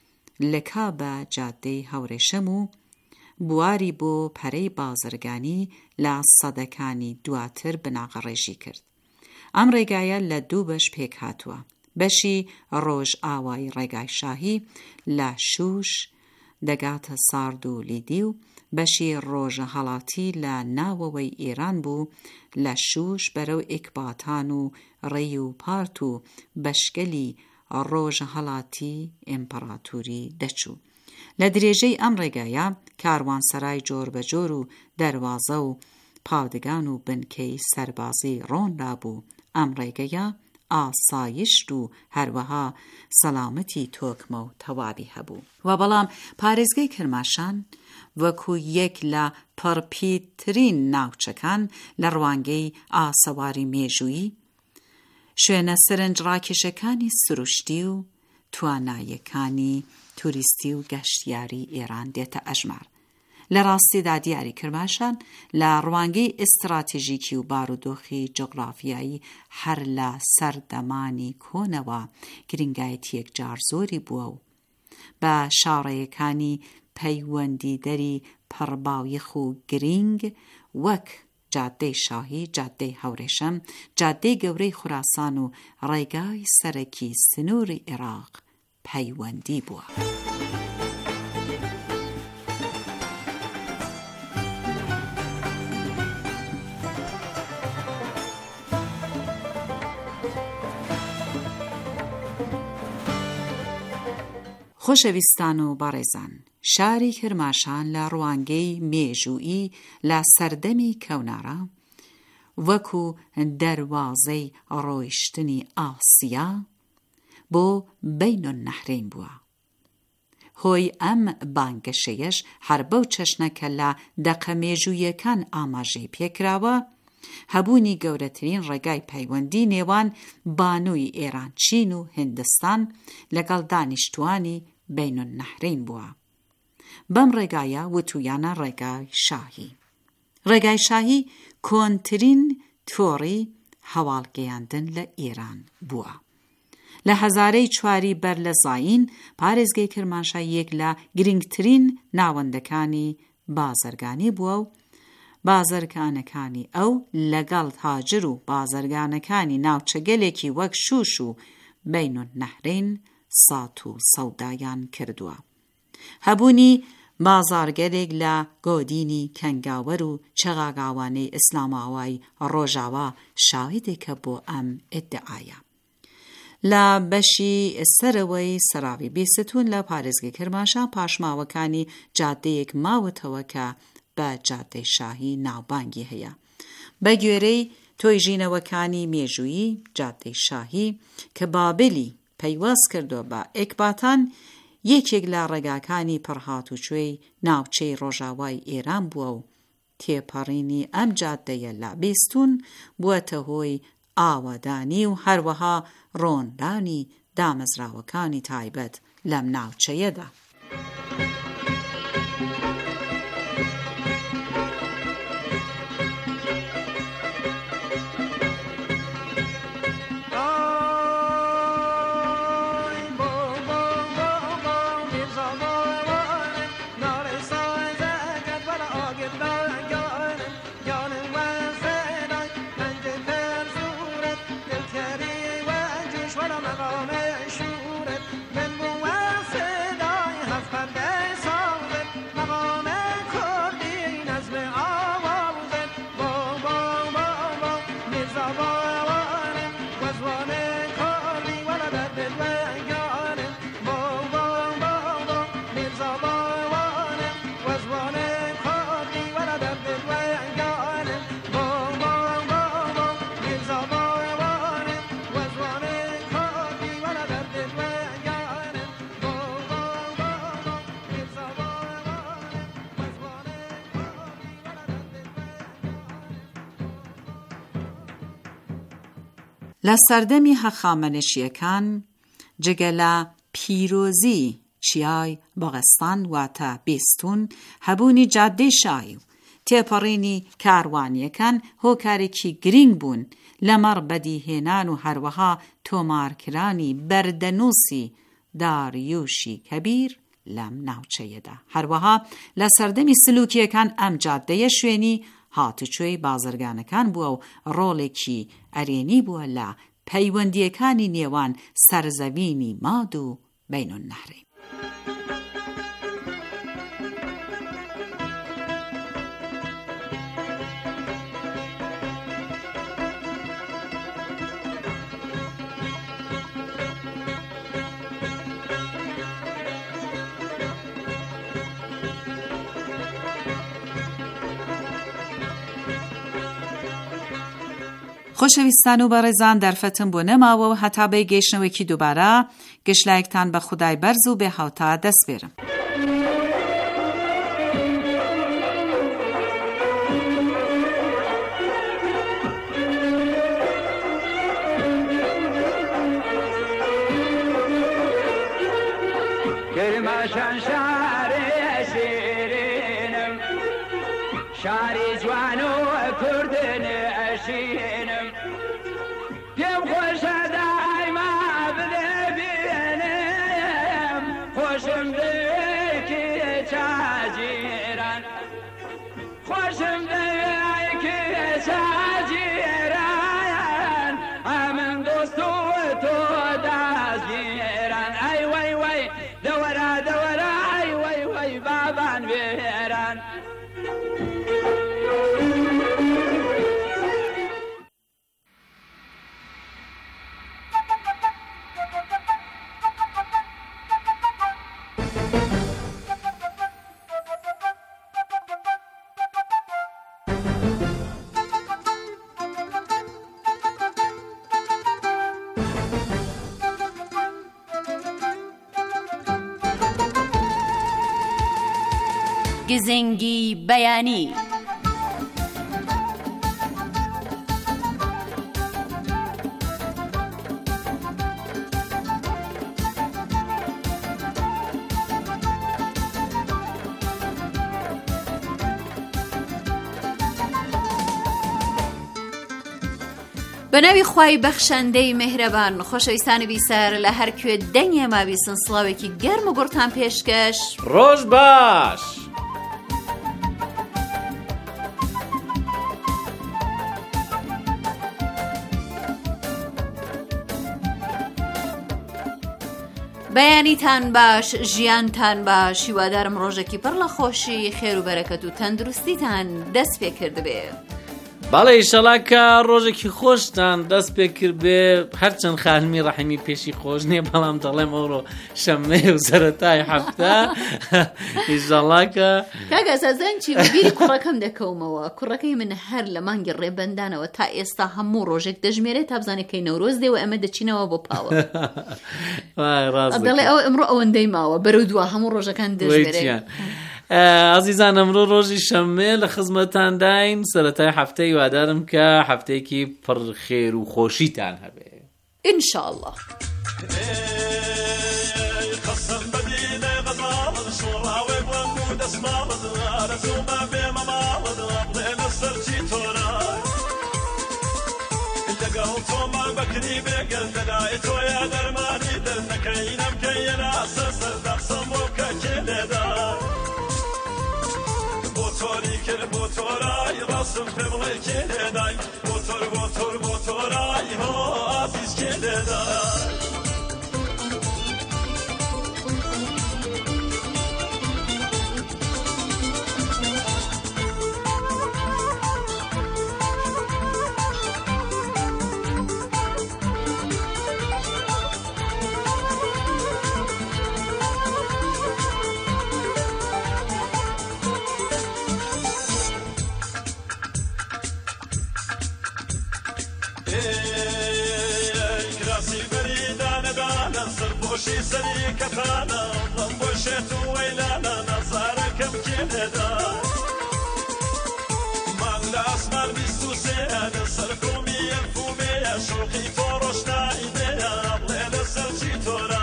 لەکا بە جادەی هەورێشەم و بواری بۆ پەرەی بازرگانی لە سەدەکانی دواتر بناغەڕێژی کرد. ئەم ڕێگایە لە دوو بەش پێک هاتووە. بەشی ڕۆژ ئاوای ڕێگای شاهی لە شوش دەگاتە سارد و لیدی و بەشی ڕۆژە هەڵاتی لە ناوەوەی ئێران بوو لە شوش بەرەو ئێکباتان و ڕێی و پارت و بەشکەلی ڕۆژە هەڵاتی ئیمپەراتوری دەچوو. لە درێژەی ئەم ڕێگایە کاروانسەرای جۆر بەجۆر و دەروازە و پادگان و بنکەی سەربازی ڕۆنرا بوو. ئەم ڕێگەیە ئاسایشت و هەروەها سەلامەتی تۆکمە و تەوابی هەبوو. و بەڵام پارێزگای کرماشان وەکو یەک لە پڕپیترین ناوچەکان لە ڕوانگەی ئاسەواری مێژووی، شوێنە سەرنجڕاکێشەکانی سروشتی و توانایەکانی توریستی و گەشتیاری ئێران دێتە ئەژمار. لە ڕاستیدا دیاری کرماشان لە ڕوانگەی ئستراتیژیکی و بارودۆخی جغرافیایی هەر لە سەردەمانی کۆنەوە گرنگایەتیەک جار زۆری بووە و بە شاڕەیەکانی پەیوەندیدەری پڕباویخ و گرنگ وەک جادەی شاهی، جادەی هەورێشەم، جادەی گەورەی خوراسان و ڕێگای سەرەکی سنووری عێراق پەیوەندی بووە. خۆشەویستان و بەڕێزان، شاری کرماشان لە ڕوانگەی مێژوویی لە سەردەمی کەونارا وەکو دەروازەی ڕۆیشتنی ئاسیا بۆ بین النەهرین بووە. هۆی ئەم بانگەشەیەش هەر بەو چەشنەکە لە دەقە مێژوویەکان ئاماژەی پێکراوە هەبوونی گەورەترین ڕێگای پەیوەندی نێوان بانووی ئێران، چین و هیندستان لەگەڵ دانیشتوانی بین النەهرین بووە. بەم ڕێگایە وتویانە ڕێگای شاهی. ڕێگای شاهی کۆنترین تۆڕی هەواڵگەیاندن لە ئێران بووە. لە هەزارەی چواری بەر لە زاین پارێزگای کرماشان یەک لە گرنگترین ناوەندەکانی بازرگانی بووە و بازرگانەکانی ئەو لەگەڵ هاجر و بازرگانەکانی ناوچەگەلێکی وەک شوش و بین النهرین سات و سەودایان کردووە. هەبوونی بازارگەرێک لە گۆدینی کەنگاوەر و چەغاگاوانەی ئیسلاماوای ڕۆژاوا شاهدێکە بۆ ئەم ئیدعایە. لە بەشی سەرەوەی سەراوی بیستون لە پارێزگای کرماشان پاشماوەکانی جادەیەک ماوەتەوە کە بە جادەی شاهی ناوبانگی هەیە. بە گوێرەی تۆی ژینەوەکانی مێژوویی جادەی شاهی کە بابلی پەیوەست کردو بە ئێکباتان یەکێک لە ڕێگاکانی پڕهاتوچۆی ناوچەی ڕۆژاوای ئێران بووە و تێپەڕینی ئەم جادەیە لە بیستون بووەتە هۆی ئاوەدانی و هەروەها ڕۆندانی دامەزراوەکانی تایبەت لەم ناوچەیەدا. لە سەردەمی هەخامنشیەکان جگە لە پیرۆزی چیای باغستان واتە بیستون هەبوونی جادەی شاهی و تێپەڕینی کاروانیەکان هۆکارێکی گرنگ بوون لەمەڕ بەدیهێنان و هەروەها تۆمارکرانی بەردەنووسی داریوشی کەبیر لەم ناوچەیەدا. هەروەها لە سەردەمی سلوکیەکان ئەم جادەیە شوێنی هاتوچۆی بازرگانەکان بووە و ڕۆڵێکی ئەرێنی بووە لە پەیوەندیەکانی نێوان سەرزەوینی ماد و بین النهرین. خۆشەویستان و بەڕێزان دەرفەتم بۆ نەماوە و هەتا بە گەیشتنەوەیەکی دووبارە گەشتلایەکتان بە خودای بەرز و بێ هاوتا دەست بێرم. کرماشان شاری شیرینم شاری جوان و کردن ئەشینم پێم خۆشە دایما ببێنم خۆشم دەوێکی چاجێران خۆشم دەوێکی چاجێران ئەمن دۆست و تۆ دازگێران ئەی وەی وەی دەوەرە دەوەرە ئەی وەی وەی بابان وێران گزنگی بەیانی. بەناوی خوای بەخشەندەی مهرەبان خۆشەویستانی بیسەر لە هەر کوێ دەنگێ مابیسن سڵاوێکی گەرم و گورتان پێشکەش. ڕۆژ باش. بەیانیتان باش، ژیانتان باش، هیوادارم ڕۆژێکی پڕ لە خۆشی خێر و بەرەکەت و تەندروستیتان دەست پێ کرد بێ. بەڵێ ئیشەڵا کە ڕۆژێکی خۆشتان دەست پێ کرد بێ، هەرچەند خانمی ڕەحیمی پێشی خۆش نییە، بەڵام دەڵێم ئەوڕۆ شەممەی و سەرەتای هەفتە ئیشەڵا کە کاگە سەزانچی بیری کوڕەکەم دەکەومەوە. کوڕەکەی من هەر لە مانگی ڕێبەندانەوە تا ئێستا هەموو ڕۆژێک دەژمێرێت تا بزانێکەی نەورۆز دێ و ئەمە دەچینەوە بۆ پاوە. دەڵێ ئەوە ئەمڕۆ ئەوەندەی ماوە بەرەو دووە هەموو ڕۆژەکان دەژمێرێت. عزیزان ئەمڕۆ ڕۆژی شەممێ لە خزمەتان داین، سەرەتای هەفتەی وادارم کە هەفتەیەکی پڕ خێر و خۆشیتان هەبێ ئینشاءالله. Rasım pevle keledai, motor motor motoray ho aziz keledai. بوشي سري كفانا ضمبوشت ويلانا نظاركم كندا من الأسمر بيستو سيان صرفومي ينفومي شوقي فورشنا إيديا بليل سرشي تورا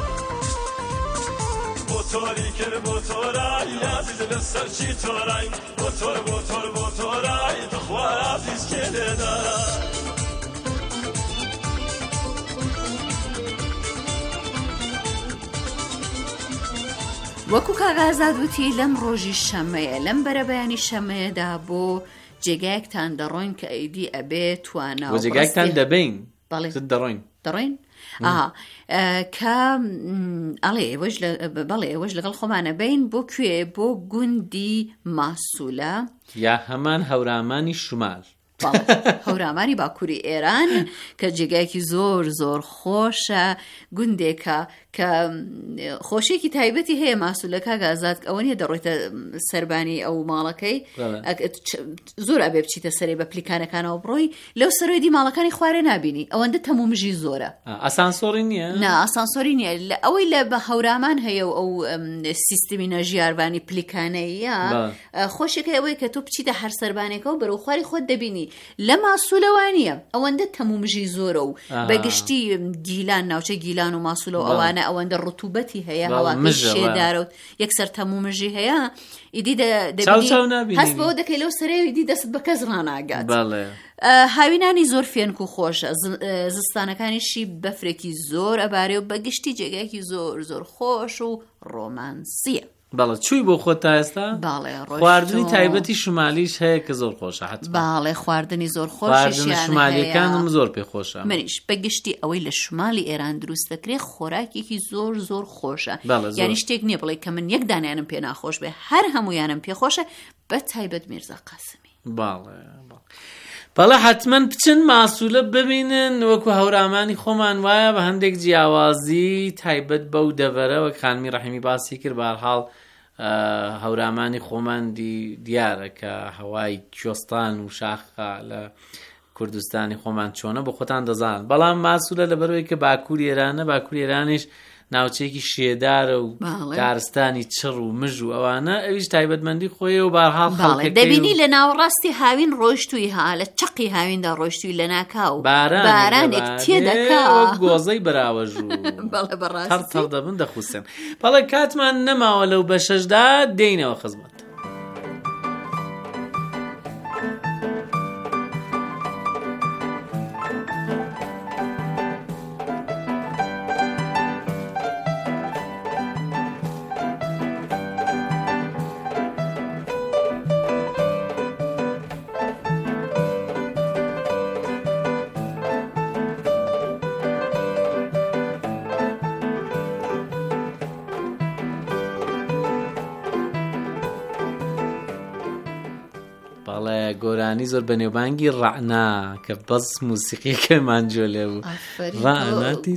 بوتوري كر بوتوراي عزيز لسرشي توراي بوتور بوتور بوتوراي تخوار عزيز كندا وەکو کاغازات وتی لەم ڕۆژی شەمەیە، لەم بەرەبەیانی شەمەیەدا بۆ جێگایەکتان دەڕۆین کە ئەیدی ئەبێ توانە بۆ جێگایەکتان دەبین دەڕۆین دەڕۆین کە ئەڵێ ئێوەش بەڵێ ئێوەش لەگەڵ خۆمانە بین بۆ کوێ؟ بۆ گوندی ماسوولە یا هەمان هەورامانی شومال، هەورامانی باکووری ئێران کە جێگایەکی زۆر زۆر خۆشە، گوندێکە کە خۆشێکی تایبەتی هەیە ماسوولە. کاگازات ئەوە نیە دەڕۆیتە سەربانی ئەو ماڵەکەی زۆر ئەبێ بچیتە سەرێ بە پلیکانەکانەوە بڕۆی لەو سەرۆیدی ماڵەکانی خوارێ نابینی، ئەوەندە تەمومژی زۆرە. ئاسانسۆری نییە؟ نا ئاسانسۆری نییە، ئەوەی لە بە هەورامان هەیە و ئەو سیستمی نەژیاروانی پلیکانەیە خۆشێکە ئەوەی کە تۆ بچیتە هەر سەربانێکەوە بەرەو خواری خۆت دەبینی. لە ماسوولەوانیە ئەوەندە تەمومژی زۆرە و بەگشتی گیلان، ناوچە گیلان و ماسوولە و ئەوانە ئەوەندە ڕوتوبەتی هەیە، هەواکەی شێدارە و یەکسەر تەمومژی هەیە، ئیدی هەست بەوە دەکەی لەو سەرەوە ئیدی دەست بە کەس ڕناگات. هاوینانی زۆر فێنک و خۆشە، زستانەکانیشی بەفرێکی زۆر ئەبارێ و بەگشتی جێگایەکی زۆر زۆر خۆش و ڕۆمانسیە. باڵێ چووی بۆ خۆت تا ئێستا؟ باڵێ خواردنی تایبەتی شمالیش هەیە کە زۆر خۆشە. حتما باڵێ خواردنی زۆر خۆشیشیان هەیە، شمالیەکانم زۆر پێ خۆشە. منیش بەگشتی ئەوەی لە شمالی ئێران دروست دەکرێت خۆراکێکی زۆر زۆر خۆشە، یعنی شتێک نییە بڵێ کە من یەک دانیانم پێ ناخۆش بێ، هەر هەمویانم پێ خۆشە، بە تایبەت میرزا قاسمی. باڵێ بەڵێ حتمما بچن ماسوولە ببینن، وەکو هەورامانی خۆمان وایە بە هەندێک جیاوازی تایبەت بەو دەڤەرە وەک خانمی ڕەحیمی باسی کرد. بەهەرحاڵ هەورامانی خۆمان دیارە کە هەوای کوێستان و شاخە لە کوردستانی خۆمان چۆنە بۆ خۆتان دەزانن، بەڵام ماسوولە لەبەرەوەی کە باکووری ئێرانە، باکووری ئێرانیش ناوچەیەکی شێدارە و دارستانی چڕ و مژ و ئەوانە، ئەویش تایبەتمەندی خۆیە و بەهەرحاڵ خەڵکەکەی دەبینی لە ناوەڕاستی هاوین ڕۆیشتووی ها لە چقی هاویندا ڕۆیشتووی لە ناکاو بارانێک تێدەکا گۆزەی بەراوەژ و تەڕ تەڕ دەبن دەخوسن. بەڵێ کاتمان نەماوە لەو بە شەشدا دێینەوە خزمەت. بەڵێ گۆرانی زۆر بەنێوبانگی ڕعنا کە بەس موسیقیەکەمان جۆ لێ بوو ڕعناتی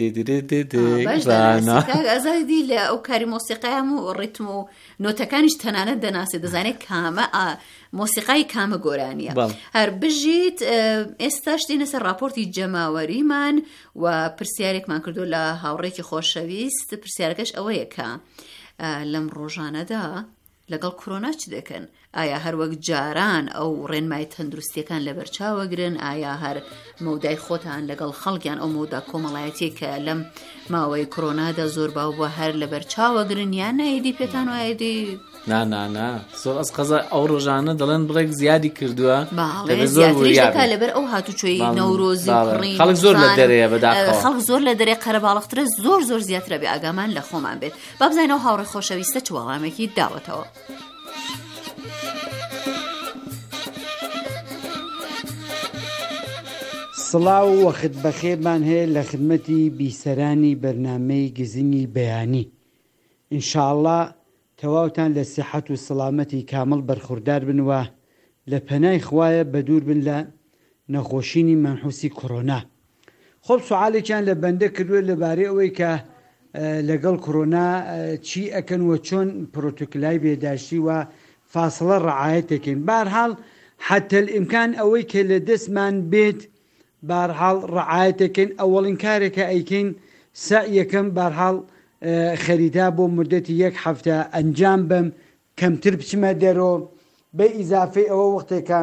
تێ ئازادی لە ئەو کاری مۆسیقیام و ڕیتم و نۆتەکانیش تەنانەت دەناسێت دەزانێت کامە مۆسیقای کامە گۆرانیە هەر بژیت ئێستاش دێنە سەر راپۆرتی جەماوەریمان و پرسیارێکمان کردو لە هاوڕێکی خۆشەویست پرسیارەکەش ئەوەیە کە لەم ڕۆژانەدا لەگەڵ کۆرۆنا چ دەکەن؟ ئایا هەر وەک جاران ئەو ڕێنمای تەندروستیەکان لەبەرچاوەگرن؟ ئایا هەر مەودای خۆتان لەگەڵ خەڵکیان ئەو مەودا کۆمەڵایەتی کە لەم ماوەی کۆرۆنادا زۆر باو بووە هەر لەبەرچاوەگرن یان نایدی پێتان وایدی؟ نانانا زۆر ئەس قەزا ئەو ڕۆژانە دەڵێن بڕێک زیادی کردووە زیاتریشەکە لەبەر ئەو هاتوچۆی نەورۆزی کڕین خەڵک زۆر لە دەرەیە بەداخەوە خەڵک زۆر لە دەرێ قەرەباڵغترە زۆر زۆر زیاترە بێ ئاگامان لە خۆمان بێت با بزانەوە هاوڕێ خۆشەویستە چ وەڵامێکی داوەتەوە. سڵاو وەخت بەخێرمان هەیە لە خدمەتی بیسەرانی بەرنامەی گزینی بەیانی. ئینشاءڵڵا تەواوتان لە سیحەت و سەلامەتی کامڵ بەرخوردار بنوە لە پەنای خوایە بەدوور بن لە نەخۆشینی مەنحوسی کۆرۆنا. خۆب سوالێکیان لە بەندە کردووە لەبارەی ئەوەی کە لەگەڵ کۆرۆنا چی ئەکەن وە چۆن پرۆتۆکلای بێداشتی و فاسڵە ڕعایەتەکەن. بەرحاڵ حتى الإمكان ئەوەی کە لە دەستمان بێت بەرحاڵ ڕعایەتەکەن. ئەوەڵین کارێکە ئەیکەین سعیەکەم بەرحاڵ خەریدا بۆ مدەتی یەک هەفتە ئەنجام بم کەمتر بچمە دەرۆ بە ئیزافەی ئەوە وەختێکە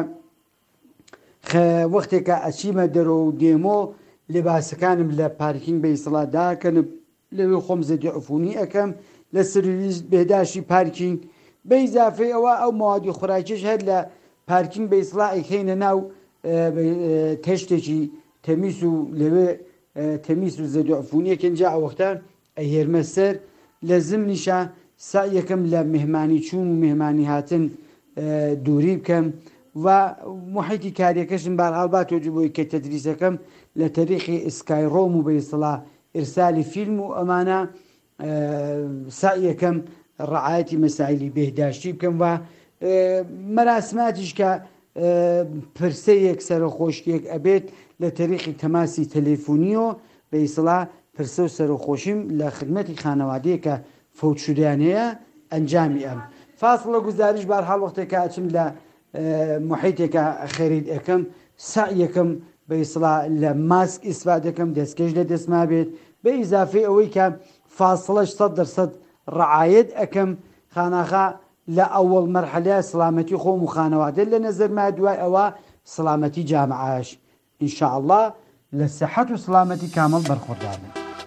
وەختێکە ئەچیمە دەرۆ و دێمۆ لێباسەکانم لە پارکینگ بە ئیسڵا داکەنم لەوێ خۆم زەدی عفونی ئەەکەم لە سرویس بێداشی پارکینگ بە ئیزافەی ئەوە ئەو موادی خوراکیش هەر لە پارکینگ بە ئیسڵا ئەیکەینە ناو تەشتێکی تەمیس و لەوێ تەمیس و زەدی عفونیەکەن جا ئەوەختە ئەهێرمە سەر لە زمنیشە سعیەکەم لە میهمانی چوون و میهمانی هاتن دووری بکەم و محیتی کاریەکەشم بەرحاڵ با تۆجو بۆی کە تەدریسەکەم لە تەریخی ئسکایڕۆم و بە ئیسڵا ئرسالی فیلم و ئەمانە سعیەکەم ڕعایەتی مەسائلی بێداشتی بکەم و مەراسماتیش کە پرسەیەک سەرخۆشیەک ئەبێت لە تەریخی تەماسی تەلەفۆنیۆ بە ئیسڵا پرسە و سەرخۆشیم لە خدمەتی خانەوادەیە کە فەوتشودانەیە ئەنجامی ئەم فاصلە گوزاریش بەرحاڵ وەختێکە ئەچم لە محیتێکە خەرید ئەەکەم سعیەکەم بە ئیسڵا لە ماسک ئیسفادەکەم دەستکەش لە دەستما بێت بە ئیزافەی ئەوەی کە فاصلەش سەد دەرسەد ڕعایەت ئەەکەم خاناخا لە ئەوەڵ مەرحەلە سلامەتی خۆم و خانەوادە لە نەزەرما دوای ئەوە سلامەتی جامعاش ئینشاءڵڵا لە سەحەت و سلامەتی کامەڵ بەرخوردارن.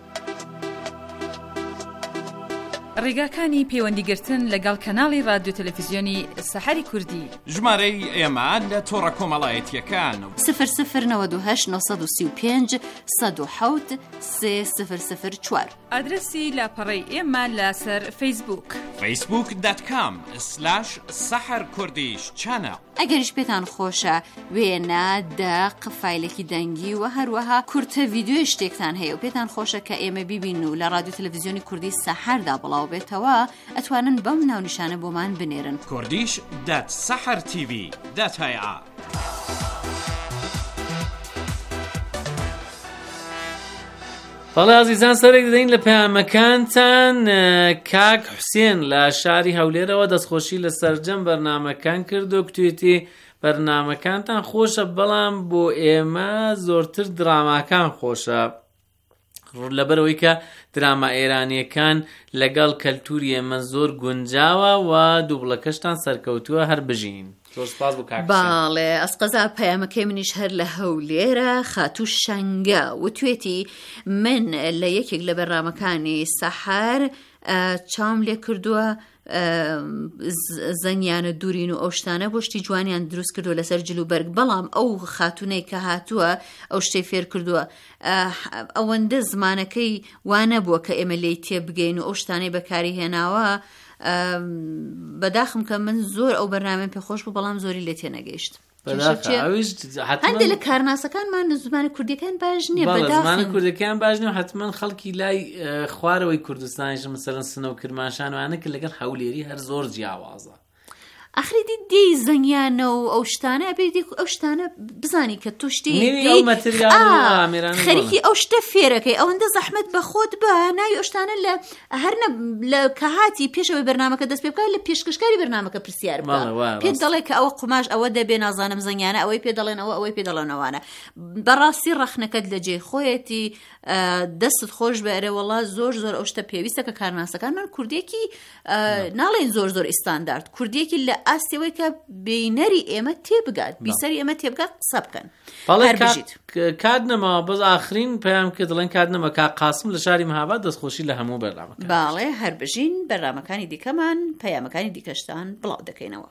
ڕێگاکانی پەیوەندیگرتن لەگەڵ کەناڵی رادیۆ تەلەڤیزیۆنی سەحەری کوردی ژمارەی ئێمە لە تۆڕە کۆمەڵایەتیەکان سفر سفر نەوەد و هەشت نۆ سی و پێنج سەد و حەوت سێ سفر سفر چوار ئادرسی لاپەڕەی ئێمە لەسەر فەیسبووک فەیسبووک دات کام سلاش سەحەر کوردیش چانە. ئەگەریش پێتان خۆشە وێنە دەق فایلێکی دەنگی و هەروەها کورتە ڤیدیۆی شتێکتان هەیە و پێتان خۆشە کە ئێمە بیبین و لە رادیۆ تەلەڤیزیۆنی کوردی سەحەردا بڵاو بێتەوە ئەتوانن بەم ناونیشانە بۆمان بنێرن کوردیش دات سەحەر تیڤی دات هەیە. بەڵێ ئازیزان سەرێک دەدەین لە پەیامەکانتان. کاک حوسێن لە شاری هەولێرەوە دەستخۆشی لە سەرجەم بەرنامەکان کرد و کتوێتی بەرنامەکانتان خۆشە بەڵام بۆ ئێمە زۆرتر دراماکان خۆشە لەبەرەوەی کە دراما ئێرانیەکان لەگەڵ کەلتوری ئێمە زۆر گونجاوە و دووبڵەکەشتان سەرکەوتووە هەر بژین. باڵێ ئەسقەزا پەیامەکەی منیش هەر لە هەولێرە خاتوو شەنگە وتوێتی من لە یەکێک لە بەرنامەکانی سەحەر چام لێ کردووە زەنیانە دوورین و ئەو شتانە بۆ شتی جوانیان دروست کردووە لەسەر جلوبەرگ بەڵام ئەو خاتونەی کە هاتووە ئەو شتەی فێر کردووە ئەوەندە زمانەکەی وانە بووە کە ئێمە لێی تێ بگەین و ئەو شتانەی بەکاری هێناوە بەداخم کە من زۆر ئەو بەرنامەم پێخۆش بوو بەڵام زۆری لێ تێ نەگەیشت. هەندێک لە کارناسەکانمان زمانی کوردیەکان باش نییە زمانی کوردەکان باش نیە حتمما خەڵکی لای خوارەوەی کوردستانیش مەسەرەن سنە و کرماشانوانە کە لەگەڵ هەولێری هەر زۆر جیاوازە ئەخری دی دێی زەنگیانە و ئەو شتانە بێ ئەو شتانە بزانی کە تۆ شتێ خەریکی ئەو شتە فێرەکەی ئەوەندە زەحمەت بە خۆت بە ناوی ئەو شتانە لە هەرنە لە کەهاتی پێشەوەی بەرنامەکە دەست پێ بکات لە پێشکەشکاری بەرنامەکە پرسیار بە پێ دەڵێ کە ئەوە قماش ئەوە دەبێ نازانم زەنگیانە ئەوەی پێ دەڵێن ئەوە ئەوەی پێ دەڵێنەوەوانە بەڕاستی ڕەخنەکەت لە جێ خۆیەتی دەستت خۆش بەرە وڵا زۆر زۆر ئەو شتە پێویستە کە کارناسەکانمان کوردێکی ناڵێن زۆر زۆر ئیستاندارد کوردێکی لە ئاستەوەی کە بینەری ئێمە تێبگات بیسەری ئێمە تێبگات قسە بکەن کات نەما بەس ئاخرین پێیان کە دڵێن کات نەما کا قاسم لە شاری مەهاباد دەستخۆشی لە هەموو بەرنامەکان باڵێ هەر بژین بەرنامەکانی دیکەمان پەیامەکانی دیکەشتان بڵاو دەکەینەوە.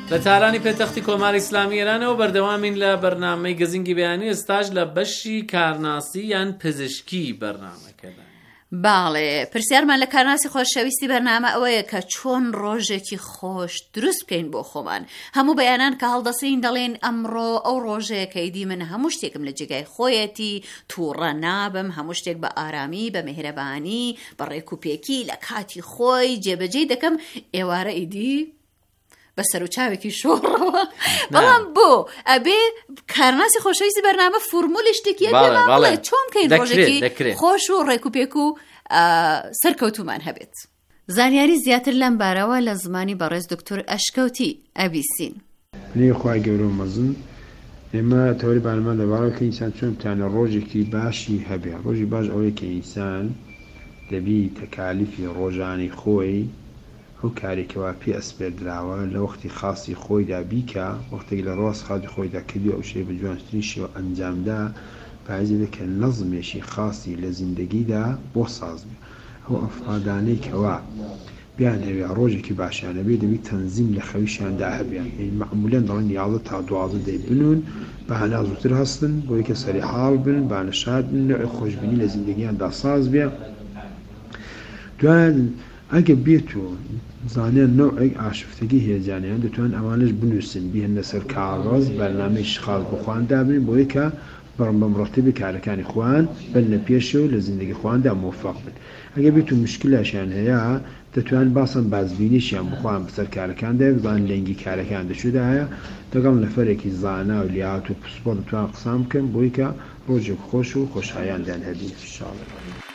لە تارانی پێتەختی کۆماری ئیسلامی ئێرانەوە بەردەوامین لە بەرنامەی گزینگی بەیانی ئێستاش لە بەشی کارناسی یان پزیشکی بەرنامەکەدا. باڵێ پرسیارمان لە کارناسی خۆشەویستی بەرنامە ئەوەیە کە چۆن ڕۆژێکی خۆش دروست بکەین بۆ خۆمان. هەموو بەیانان کە هەڵدەسین دەڵێن ئەمڕۆ ئەو ڕۆژەیە کە ئیدی من هەموو شتێکم لە جێگای خۆیەتی تووڕە نابم، هەموو شتێک بە ئارامی بە مهرەبانی بە ڕێکوپێکی لە کاتی خۆی جێبەجێ دەکەم. ئێوارە ئیدی بەسەر و چاوێکی شۆڕەوە. بەڵام بۆ ئەبێ کارناسی خۆشەویستی بەرنامە فورمولی شتێکیە بێڵێ چۆن بکەین ڕۆژێکی خۆش و ڕێکوپێک و سەرکەوتومان هەبێت. زانیاری زیاتر لەم بارەوە لە زمانی بەڕێز دکتۆر ئەشکەوتی ئەبیسین. لێ خوای گەورە و مەزن ئێمە تەوری بارمان دەبارەوە کە ئینسان چۆن بتوانێت ڕۆژێکی باشی هەبێ. ڕۆژی باش ئەوەیە کە ئینسان دەبی تەکالیفی ڕۆژانی خۆی ئەو کارێکەوە پێ ئەسپێردراوە لە وەختی خاصی خۆیدا بیکە، وەختێک لە ڕاست خاتی خۆیدا کردی ئەو شەی بە جوانترین شێوە ئەنجامدا پایزی دەکە نەزمێکی خاصی لە زیندگیدا بۆ ساز بێ. ئەو ئەفرادانەی کەوا بیان هەوێ ڕۆژێکی باشیانە بێ دەبی تەنزیم لە خەویشیاندا هەبیان. معمولاً دەڵێن یاڵە تا دوازدە دەی بنون بەهەنا زووتر هەستن بۆی کە سەری حاڵ بن بانەشاد بن نوعی خۆشببینی لە زیندگییاندا ساز بێ. دوایان ئەگە بێت و زانیان نەوعێک ئاشفتگی هێزانیان دەتوان ئەوانش بنووسن بیهێنە سەر کاغەز بەرنامەی شخاڵ بخواندا بن بۆی کە بەڕم بە مرتبی کارەکانی خوان بن لە پێشە و لە زیندگی خواندا موفق بن. ئەگە بێت و مشکلاشیان هەیە دەتوان باسن بازبینیشیان بخوان بەسەر کارەکاندا بزان لەنگی کارەکان دەچوودایە لەگەڵ نەفەرێکی زانا و لیات و پسپۆ دەتوان قسام بکەن بۆی کە ڕۆژێک خۆش و خۆشحایاندان هەبی. ئینشاڵڵا.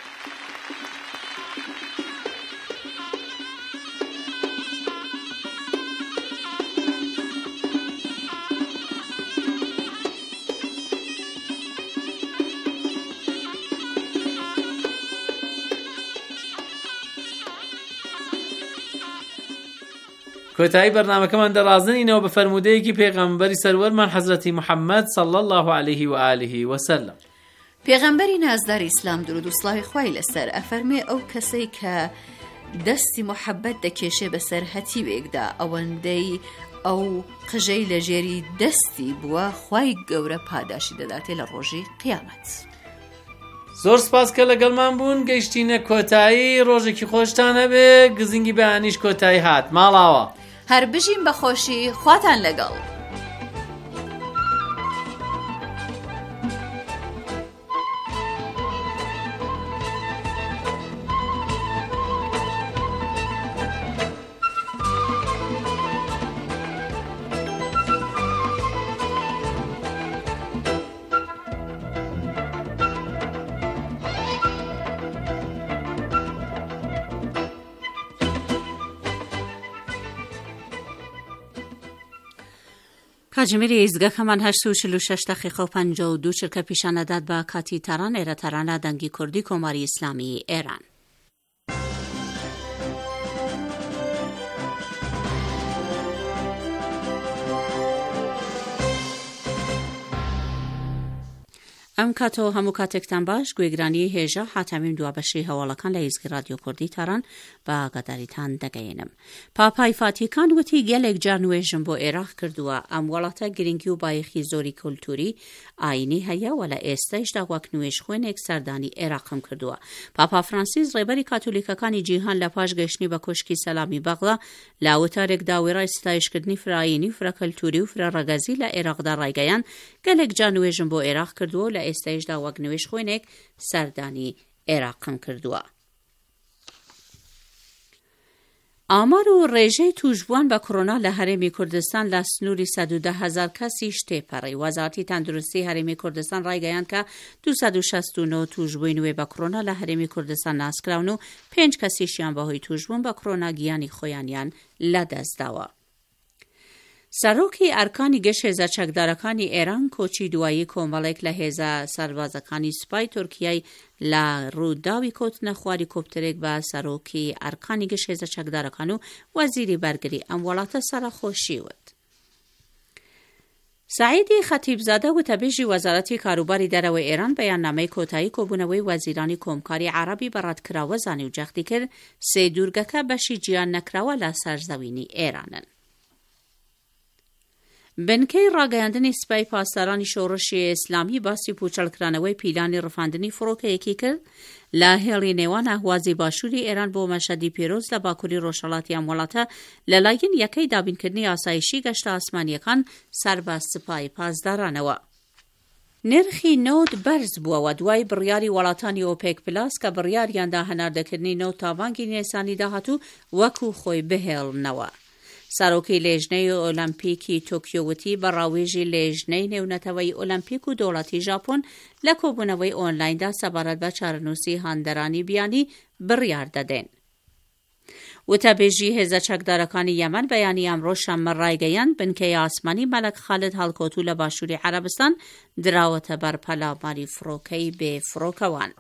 کۆتایی بەرنامەکەمان دەڕازنینەوە بە فەرمودەیەکی پێغەمبەری سەروەرمان حەزرەتی محەممەد صلی الله عليه و آله وسلم. پێغەمبەری نازداری ئیسلام درود و سڵاوی خوای لەسەر ئەفەرمێ ئەو کەسەی کە دەستی محەبەت دەکێشێ بەسەر هەتیوێکدا ئەوەندەی ئەو قژەی لە ژێری دەستی بووە خوای گەورە پاداشی دەداتێ لە ڕۆژی قیامەت. زۆر سپاس کە لەگەڵمان بوون. گەیشتینە کۆتایی. ڕۆژێکی خۆشتان هەبێ. گزینگی بەیانیش کۆتایی هات ماڵاوە. هەر بژین بەخۆشی. خواتان لەگەڵ. کاتژمێری ئێزگەکەمان هەشت و چل و شەش دەقیقە و پەنجا و دوو چرکە پیشانەدات بە کاتی تەران ئێرە تەرانە دەنگی کوردی کۆماری ئیسلامی ئێران. ئەم کاتەوە هەموو کاتێکتان باش. گوێگرانی هێژە حاتەمیم دوا بەشی هەواڵەکان لە ئێزگی رادیۆ کوردی تاران بە ئاگاداریتان دەگەێنم. پاپای فاتیکان وتی گەلێک جار نوێژم بۆ عێراق کردووە. ئەم وڵاتە گرنگی و بایەخی زۆری کولتوری ئاینی هەیە و لە ئێستەیشدا وەک نوێژ خوێنێک سەردانی عێراقم کردووە. پاپا فرانسیس ڕێبەری کاتۆلیکەکانی جیهان لە پاش گەشتنی بە کۆشکی سەلامی بەغڵا لە وتارێکدا وێڕای ستایشکردنی فرایینی و فرەکەلتوری و فرەڕەگەزی لە عێراقدا ڕایگەیان گەلێک جار نوێژم بۆ عێراق کردووە و لە ئێستەیشدا وەک نوێژ خوێنێک سەردانی عێراقم کردووە. ئامار و ڕێژەی توشبووان بە کۆڕۆنا لە هەرێمی کوردستان لە سنووری سەد و دە هەزار کەسی شتێپەڕی. وەزارەتی تەندروستی هەرێمی کوردستان ڕایگەیاند کە دووسەد و شەست و نۆ توشبووی نوێ بە کۆڕۆنا لە هەرێمی کوردستان ناسکراون و پێنج کەسیشیان بەهۆی توشبوون بە کۆڕۆنا گیانی خۆیانیان لەدەستداوە. سەرۆکی ئەرکانی گەشت هێزە چەکدارەکانی ئێران کۆچی دوایی کۆمەڵێک لە هێزە سەربازەکانی سوپای تورکیای لە ڕووداوی کۆتنە خواری کۆپترێک بە سەرۆکی ئەرکانی گەشت هێزە چەکدارەکان و وەزیری بەرگری ئەم وڵاتە سەرخۆشی وت. سعیدی خەتیبزادە وتەبێژی وەزارەتی کاروباری دەرەوەی ئێران بەیاننامەی کۆتایی کۆبوونەوەی وەزیرانی کۆمکاری عەرەبی بەڕەتکراوە زانی و جەختی کرد سێ دوورگەکە بەشی جیان نەکراوە لە سەرزەوینی ئێرانن. بنکەی ڕاگەیاندنی سپای پاسدارانی شۆڕشی ئیسلامی باسی پوچەڵکرانەوەی پیلانی ڕفاندنی فڕۆکەیەکی کرد لە هێڵی نێوان ئاهوازی باشووری ئێران بۆ مەشەدی پیرۆز لە باکووری ڕۆژهەڵاتی ئەم وڵاتە لەلایەن یەکەی دابینکردنی ئاسایشی گەشتە ئاسمانیەکان سەربە سپای پاسدارانەوە. نرخی نەوت بەرز بووەوە دوای بڕیاری وڵاتانی ئۆپێک پلاس کە بڕیاریاندا هەناردەکردنی نەوت تاوانگی نیسانی داهاتوو وەکو خۆی بهێڵنەوە. ساروکی لێژنەی ئۆلەمپیکی تۆکیۆوتی بە ڕاوێژی لێژنەی نێونەتەوەی ئۆلەمپیک و دەوڵەتی ژاپۆن لە کۆبوونەوەی ئۆنلایندا سەبارەت بە چارەنووسی هاندەرانی بیانی بڕیار دەدەن. وتەبێژی هێزە چەکدارەکانی یەمەن بەیانی ئەمڕۆ شەممە ڕایگەیاند بنکەی ئاسمانی مەلەک خالد هەڵکۆتوو لە باشووری عەرەبستان دراوەتە بەر پەلاماری فڕۆکەی بێفڕۆکەوان.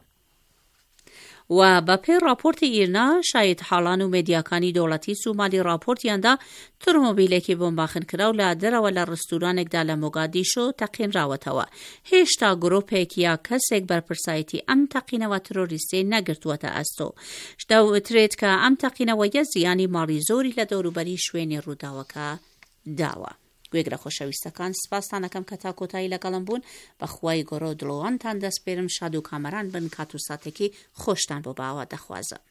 و بەپێی راپۆرتی ئیرنا شاید حاڵان و مێدیاکانی دەوڵەتی سومالی راپۆرتیاندا تۆمۆبیلێکی بۆمباخن کراو لە دەرەوە لە ڕستورانێکدا لە مۆگادیشۆ تەقینراوەتەوە. هێشتا گرۆپێک یا کەسێک بەرپرسایەتی ئەم تەقینەوە ترۆریستی نەگرتووەتە ئەستۆ. دەوترێت کە ئەم تەقینەوەیە زیانی ماڵی زۆری لە دەوروبەری شوێنی ڕووداوەکە داوە. گوێگرە خۆشەویستەکان سپاستانەکەم کە تا کۆتایی لەگەڵم بوون بەخوای گۆڕۆ دڵۆوانتان دەسپێرم شاد و کامەران بن کات و ساتێکی خۆشتان بۆ باوە دەخوازە.